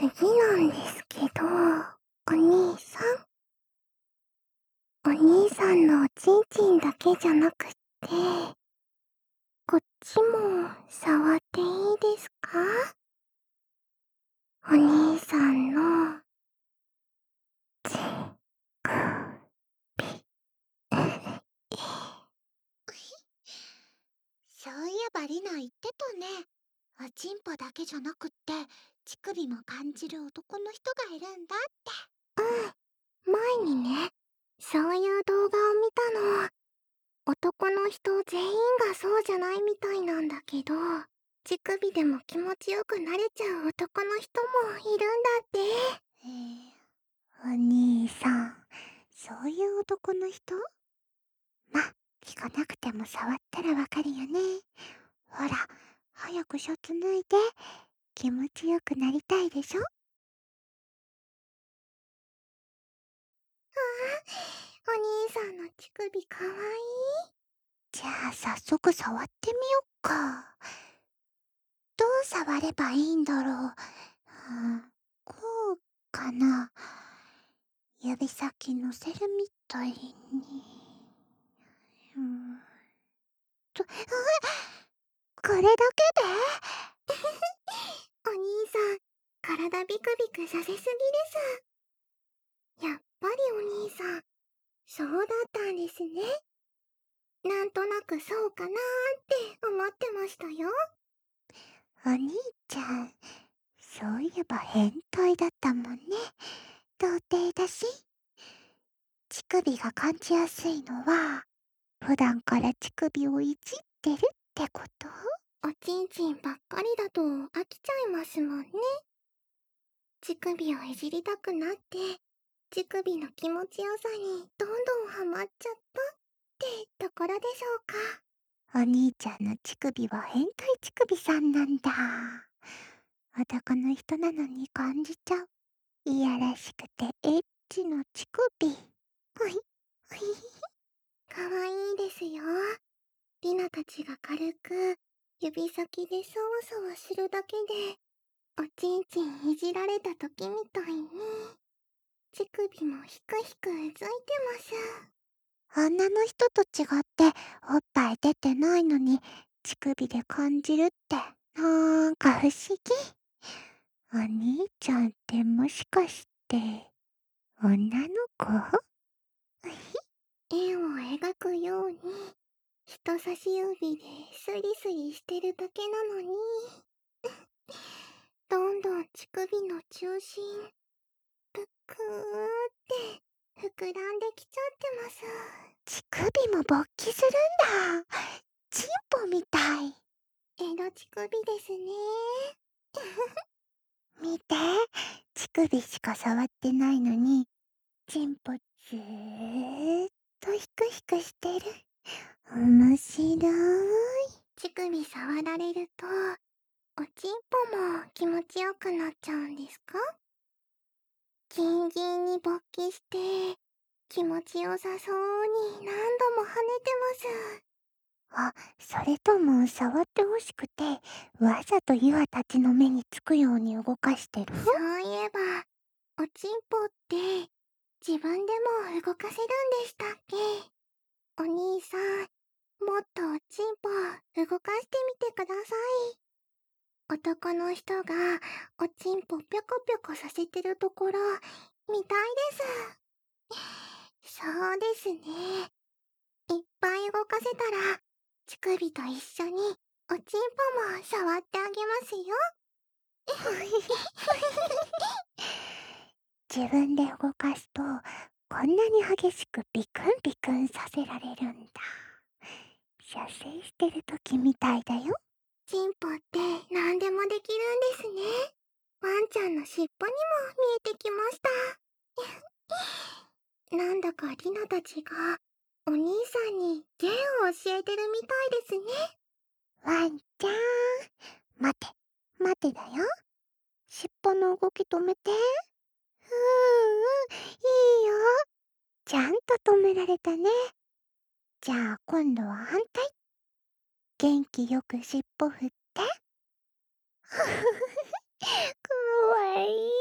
次なんですけど、お兄さん。お兄さんのおちんちんだけじゃなくって、こっちも触っていいですか？お兄さんの、ち、く、 そういえばリナ言ってたね。おちんぽだけじゃなくって、乳首も感じる男の人がいるんだって。 前にね、そういう動画を見たの。男の人全員がそうじゃないみたいなんだけど、乳首でも気持ちよくなれちゃう男の人もいるんだって。 お兄さん、そういう男の人？ま、聞かなくても触ったらわかるよね。ほら、早くシャツ脱いで、気持ちよくなりたいでしょ？ お兄さんの乳首かわいい。 じゃあ早速触ってみよっか。どう触ればいいんだろう。こうかな。指先乗せるみたいに。これだけで？ お兄さん、体ビクビクさせすぎです。やっぱりお兄さん、そうだったんですね。なんとなくそうかなーって思ってましたよ。 お兄ちゃん、そういえば変態だったもんね。童貞だし。乳首が感じやすいのは、普段から乳首をいじってるってこと？ おちんちんばっかりだと飽きちゃいますもんね。乳首をいじりたくなって、乳首の気持ちよさにどんどんハマっちゃったってところでしょうか。 お兄ちゃんの乳首は変態乳首さんなんだ。男の人なのに感じちゃう。いやらしくてエッチの乳首。 ほい、ほい。かわいいですよ。リナたちが軽く指先でそわそわするだけで、おちんちんいじられた時みたいに、乳首もひくひくうずいてます。 女の人と違っておっぱい出てないのに乳首で感じるってなんか不思議。お兄ちゃんってもしかして女の子？ 円を描くように、人差し指でスリスリしてるだけなのに、どんどん乳首の中心、ぷっくーって膨らんできちゃってます。 乳首も勃起するんだ。チンポみたい。 エロ乳首ですね。 見て、乳首しか触ってないのに、チンポずーっとヒクヒクしてる。面白い。 乳首触られると、おちんぽも気持ちよくなっちゃうんですか？ギンギンに勃起して、気持ちよさそうに何度も跳ねてあ、それとも触ってほしくて、わざとユアたちの目につくように動かしてる？ ます。そういえば、おちんぽって自分でも動かせるんでしたっけ？お兄さん、もっとおちんぽ動かしてみてください。男の人がおちんぽぴょこぴょこさせてるところ見たいです。そうですね。いっぱい動かせたら、乳首と一緒におちんぽも触ってあげますよ。 自分で動かすと、こんなに激しくビクンビクンさせられるんだ。射精してる時みたいだよ。 チンポって何でもできるんですね。ワンちゃんの尻尾にも見えてきました。なんだかリナたちがお兄さんに芸を教えてるみたいですね。 ワンちゃん、待て、待てだよ。尻尾の動き止めて。いいよ。ちゃんと止められたね。じゃあ今度は反対。元気よく尻尾振って。かわいい。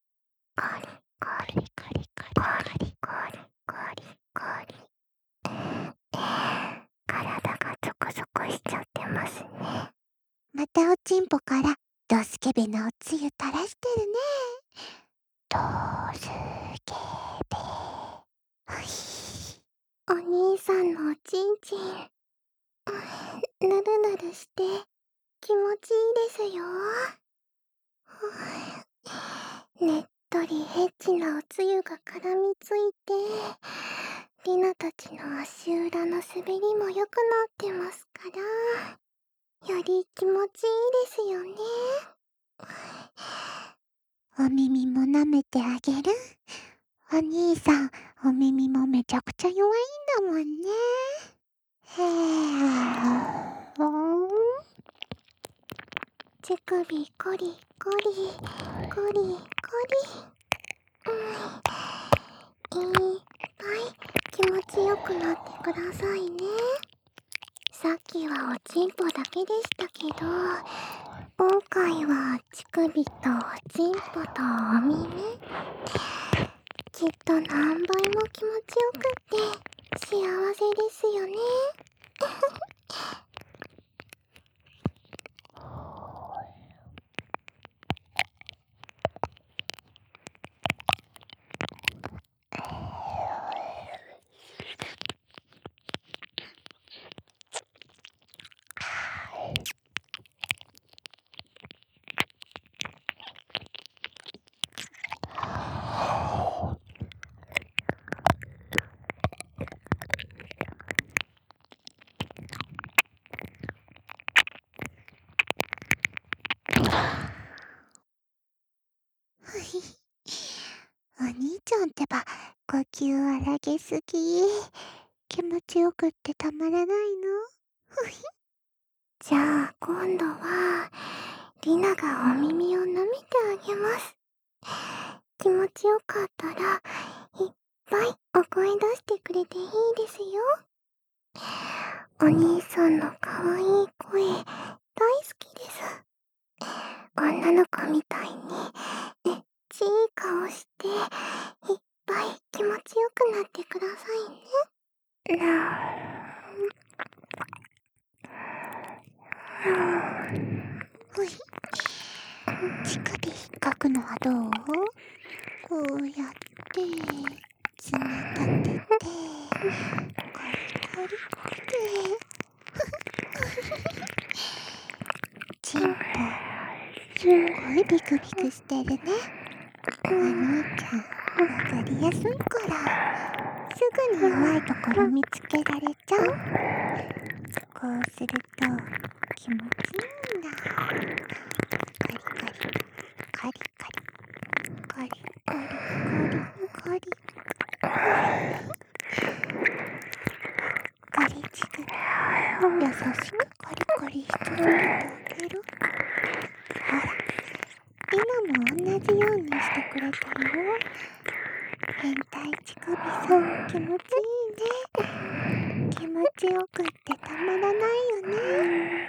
コリコリコリコリコリコリコリコリ。体がゾクゾクしちゃってますね。またおちんぽからドスケベなおつゆ垂らしてるね。ドスケベ。 お兄さんのおちんちん、ぬるぬるして気持ちいいですよ。ねっとりエッチなおつゆが絡みついて、リナたちの足裏の滑りも良くなってますから、より気持ちいいですよね。 お耳も舐めてあげる。お兄さん、お耳もめちゃくちゃ弱いんだもんね。へぇ乳首コリコリコリコリ、いっぱい気持ちよくなってくださいね。さっきはおちんぽだけでしたけど、今回は乳首とおちんぽとお耳、きっと何倍も気持ちよくって幸せですよね。 お兄ちゃんってば、呼吸荒げすぎ。気持ちよくってたまらないの。 じゃあ今度はリナがお耳を舐めてあげます。気持ちよかったらいっぱいお声出してくれていいですよ。お兄さんの可愛い声大好きです。女の子みたいにねっちい顔していっぱい気持ちよくなってくださいね。 ほい。乳首引っかくのはどう？こうやって爪立ててカリカリってチンポすっごいビクビクしてるね。お兄ちゃんわかりやすいからすぐに弱いところ見つけられちゃう。こうすると気持ちいいんだ。カリカリカリカリカリカリカリカリカリチク優しくカリカリし続けてあげる。ほら今も同じようにしてくれてるよ。変態乳首さん気持ちいいね。気持ちよくってたまらないよね。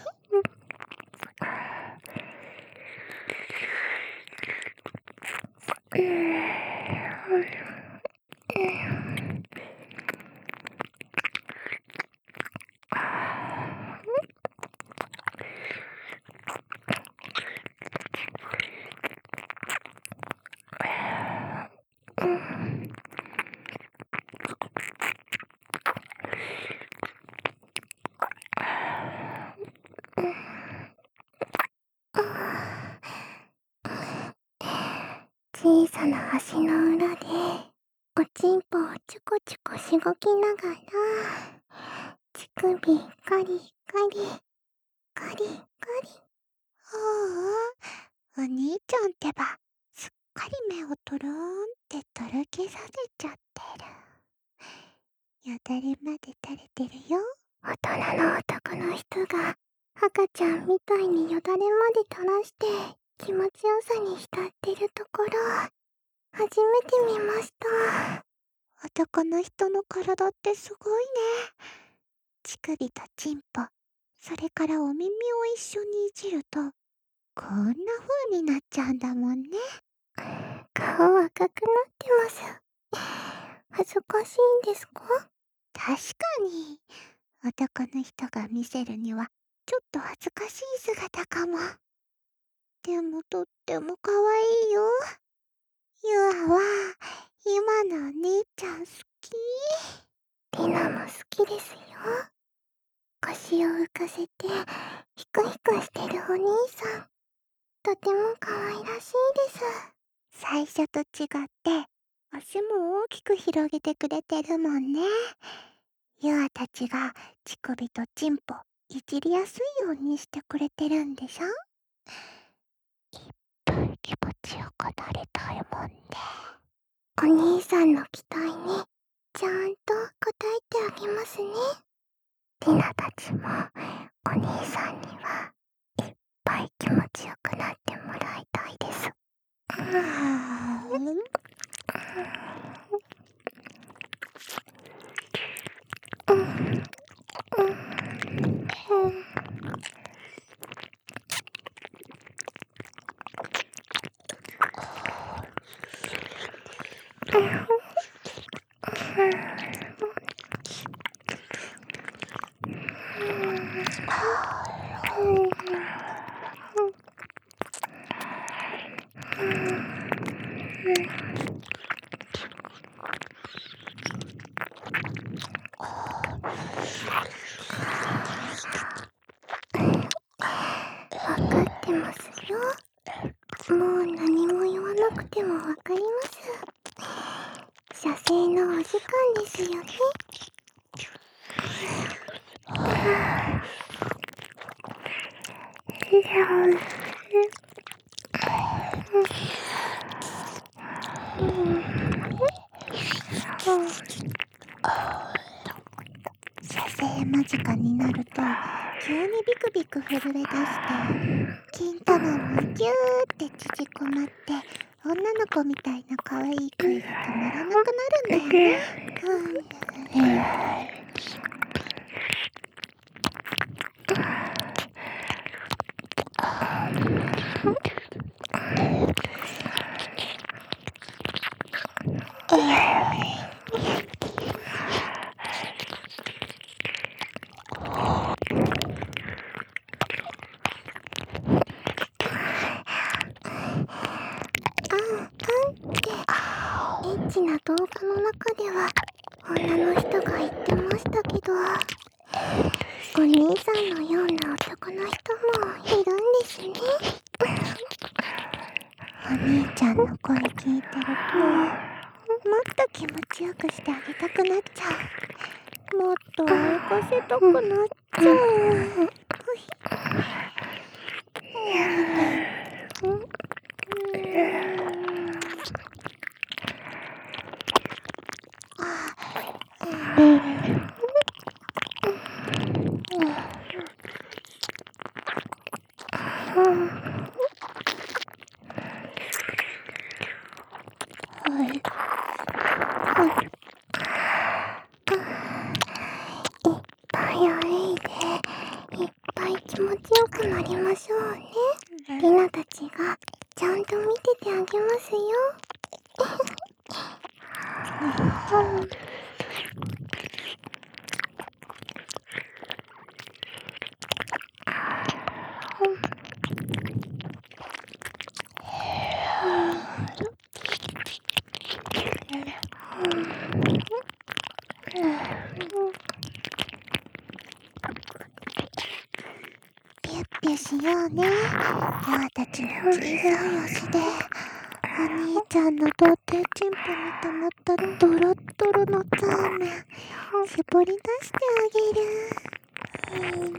小さな足の裏でおちんぽをチュコチュコしごきながら乳首カリカリカリカリ。 ほう、お兄ちゃんってばすっかり目をトローンってとろけさせちゃってる。よだれまで垂れてるよ。 大人の男の人が赤ちゃんみたいによだれまで垂らして気持ちよさに浸ってるところ初めて見ました。 男の人の体ってすごいね。乳首とチンポ、それからお耳を一緒にいじるとこんな風になっちゃうんだもんね。 顔赤くなってます。恥ずかしいんですか？ 確かに男の人が見せるにはちょっと恥ずかしい姿かも。でもとっても可愛いよ。ゆあは今のお姉ちゃん好き。 リナも好きですよ。腰を浮かせてヒクヒクしてるお兄さん、とても可愛らしいです。 最初と違って足も大きく広げてくれてるもんね。ゆあたちが乳首とチンポいじりやすいようにしてくれてるんでしょ。いっぱい気持ちよくなりたいもんね。 お兄さんの期待にちゃんと応えてあげますね。リナたちもお兄さんにはいっぱい気持ちよくなってもらいたいです。わかってますよ。もう何も言わなくてもわかります。射精のお時間ですよね。 射精間近になると急にビクビク震え出して金玉もギューって縮こまって女の子みたいな可愛い声が止まらなくなるんだよね。 中では女の人が言ってましたけど、お兄さんのような男の人もいるんですね。 お兄ちゃんの声聞いてると、もっと気持ちよくしてあげたくなっちゃう。もっと追い越せたくなっちゃう。 いっぱい歩いて、いっぱい気持ちよくなりましょうね。リナたちがちゃんと見ててあげますよ。 ピュッピュしようね。ヤたちの小さい足で、お兄ちゃんの童貞チンポに溜まったドロッドロのザーメン、絞り出してあげる。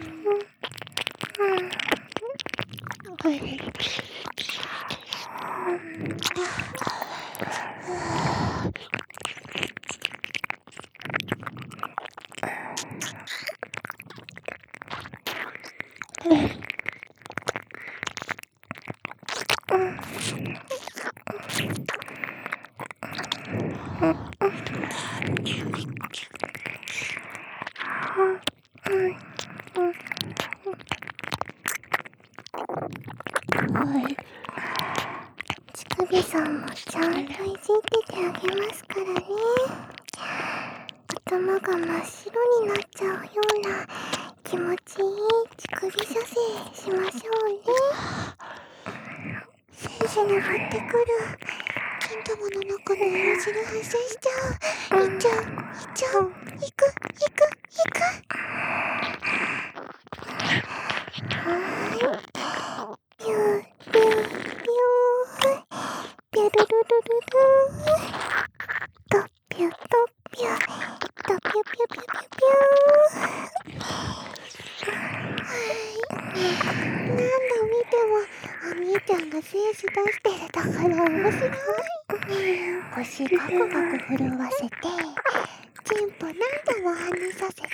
ちくびさんもちゃんといじっててあげますからね。頭が真っ白になっちゃうような気持ちいい乳首射精しましょうね。 精子登ってくる。金玉の中の色汁発生しちゃう。いっちゃう、いっちゃう、いく、いく、いく。 ピューピューピューピュルルルルルー、トピュトピュトピュピュピュピュピ何度見てもお兄ちゃんが精子出してるところ面白い。腰ガクガク震わせて、チンポ何度も跳ねさせて。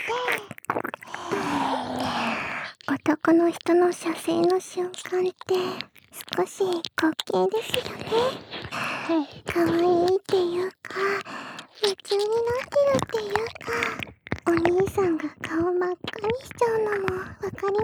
男の人の射精の瞬間って少し滑稽ですよね。可愛いっていうか、夢中になってるっていうか、お兄さんが顔真っ赤にしちゃうのもわかります。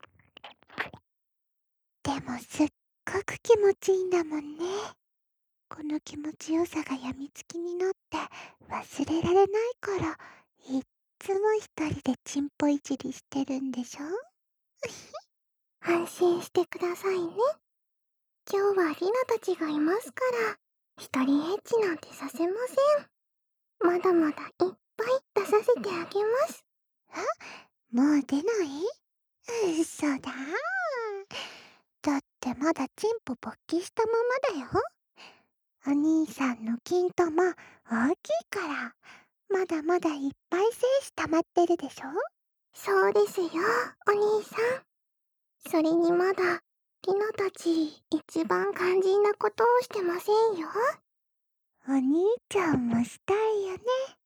でもすっごく気持ちいいんだもんね。この気持ちよさがやみつきになって忘れられないから、いっつも一人でチンポいじりしてるんでしょ。 安心してくださいね。今日はリナたちがいますから、一人エッチなんてさせません。まだまだいっぱい出させてあげます。 もう出ない？嘘だ。だってまだチンポ勃起したままだよ。お兄さんの金玉大きいから、まだまだいっぱい精子溜まってるでしょ。 そうですよ、お兄さん。それにまだ、リナたち一番肝心なことをしてませんよ。 お兄ちゃんもしたいよね。